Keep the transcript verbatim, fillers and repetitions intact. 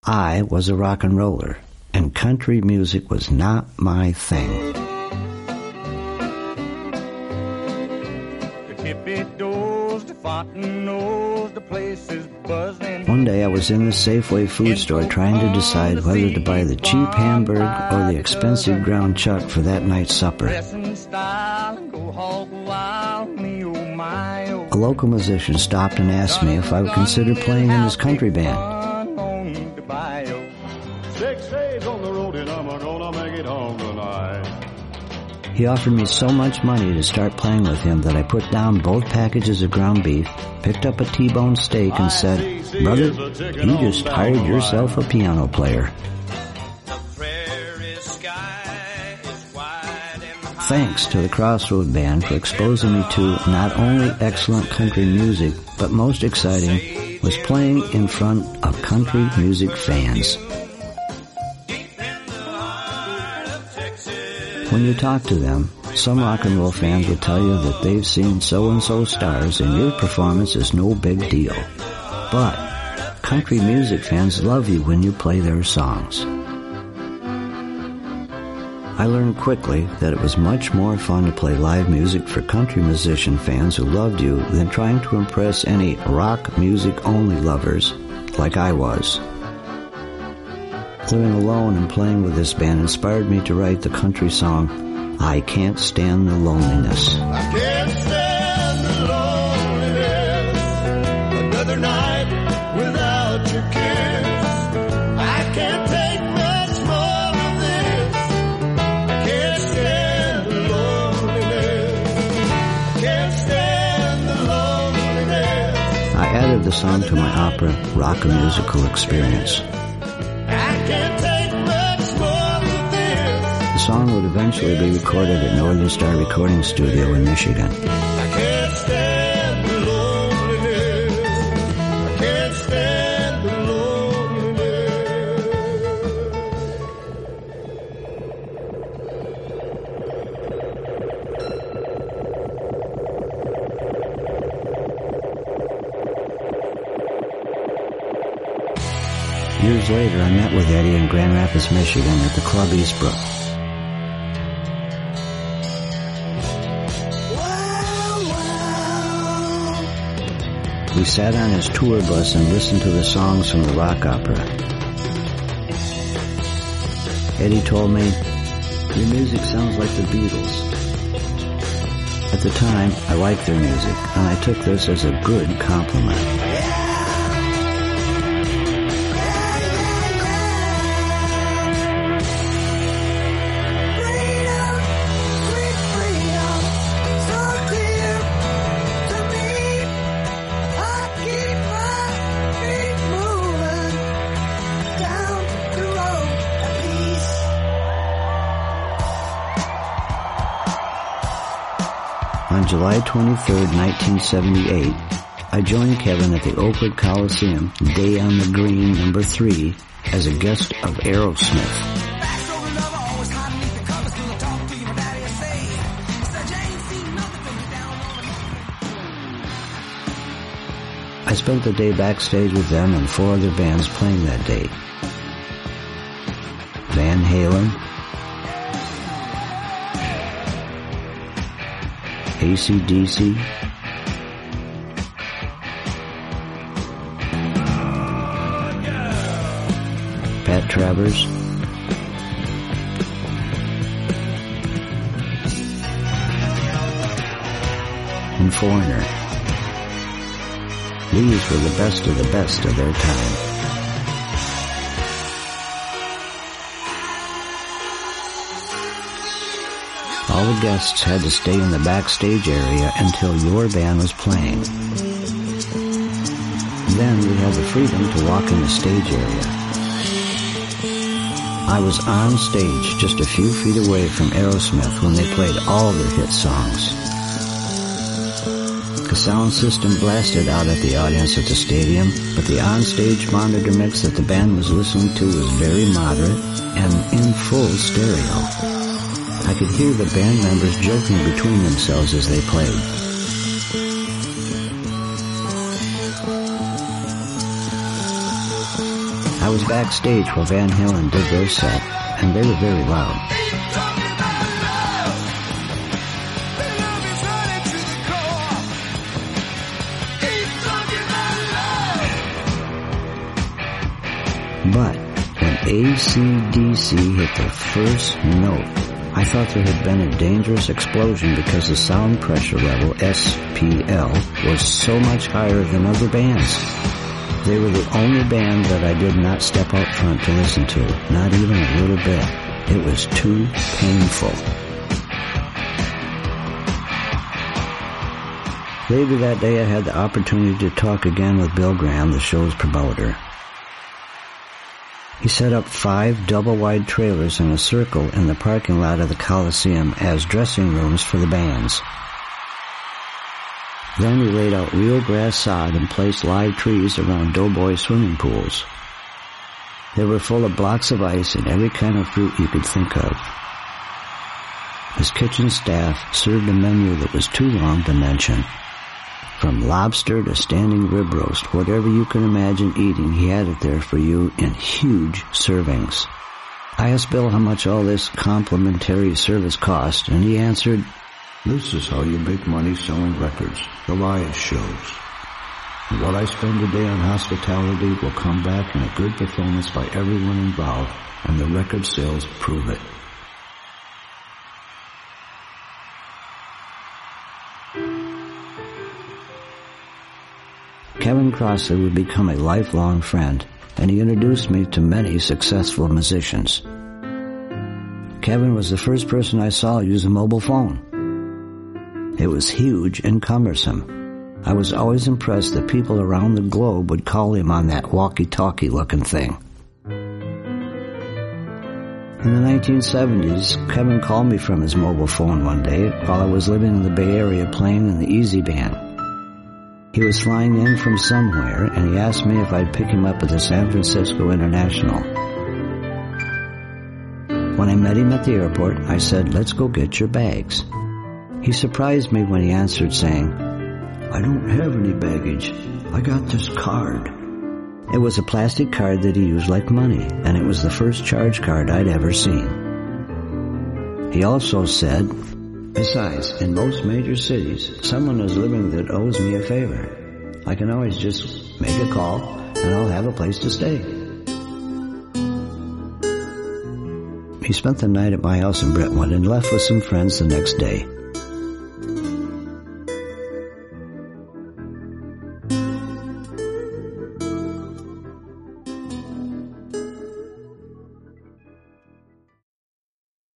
I was a rock and roller, and country music was not my thing. One day I was in the Safeway food store trying to decide whether to buy the cheap hamburger or the expensive ground chuck for that night's supper. A local musician stopped and asked me if I would consider playing in his country band. Six days on the road and I'm gonna make it home tonight. He offered me so much money to start playing with him that I put down both packages of ground beef, picked up a T-bone steak, and said, "Brother, you just hired yourself a piano player." Thanks to the Crossroad Band for exposing me to not only excellent country music, but most exciting was playing in front of country music fans. When you talk to them, some rock and roll fans will tell you that they've seen so-and-so stars and your performance is no big deal. But country music fans love you when you play their songs. I learned quickly that it was much more fun to play live music for country musician fans who loved you than trying to impress any rock music only lovers like I was. Living alone and playing with this band inspired me to write the country song, "I Can't Stand the Loneliness." I can't stand the loneliness, another night without your kiss. I can't take much more of this. I can't stand the loneliness. I can't stand the loneliness. I added the song to my opera, Rock a Musical Experience. The song would eventually be recorded at Northern Star Recording Studio in Michigan. I can't stand the loneliness. I can't stand the loneliness. Years later, I met with Eddie in Grand Rapids, Michigan at the Club Eastbrook. We sat on his tour bus and listened to the songs from the rock opera. Eddie told me, "Your music sounds like the Beatles." At the time, I liked their music, and I took this as a good compliment. On July twenty-third, nineteen seventy-eight, I joined Kevin at the Oakwood Coliseum, Day on the Green, number three, as a guest of Aerosmith. I spent the day backstage with them and four other bands playing that day. Van Halen, A C D C, Pat Travers, and Foreigner. These were the best of the best of their time. All the guests had to stay in the backstage area until your band was playing. Then we had the freedom to walk in the stage area. I was on stage just a few feet away from Aerosmith when they played all their hit songs. The sound system blasted out at the audience at the stadium, but the on-stage monitor mix that the band was listening to was very moderate and in full stereo. I could hear the band members joking between themselves as they played. I was backstage while Van Halen did their set, and they were very loud. But when A C D C hit their first note, I thought there had been a dangerous explosion because the sound pressure level, S P L, was so much higher than other bands. They were the only band that I did not step out front to listen to, not even a little bit. It was too painful. Later that day I had the opportunity to talk again with Bill Graham, the show's promoter. He set up five double-wide trailers in a circle in the parking lot of the Coliseum as dressing rooms for the bands. Then he laid out real grass sod and placed live trees around Doughboy swimming pools. They were full of blocks of ice and every kind of fruit you could think of. His kitchen staff served a menu that was too long to mention. From lobster to standing rib roast, whatever you can imagine eating, he had it there for you in huge servings. I asked Bill how much all this complimentary service cost, and he answered, "This is how you make money selling records, the live shows. And what I spend today on hospitality will come back in a good performance by everyone involved, and the record sales prove it." Kevin Crossley would become a lifelong friend, and he introduced me to many successful musicians. Kevin was the first person I saw use a mobile phone. It was huge and cumbersome. I was always impressed that people around the globe would call him on that walkie-talkie looking thing. In the nineteen seventies, Kevin called me from his mobile phone one day while I was living in the Bay Area playing in the Easy Band. He was flying in from somewhere, and he asked me if I'd pick him up at the San Francisco International. When I met him at the airport, I said, "Let's go get your bags." He surprised me when he answered saying, "I don't have any baggage. I got this card." It was a plastic card that he used like money, and it was the first charge card I'd ever seen. He also said, "Besides, in most major cities, someone is living that owes me a favor. I can always just make a call, and I'll have a place to stay." He spent the night at my house in Brentwood and left with some friends the next day.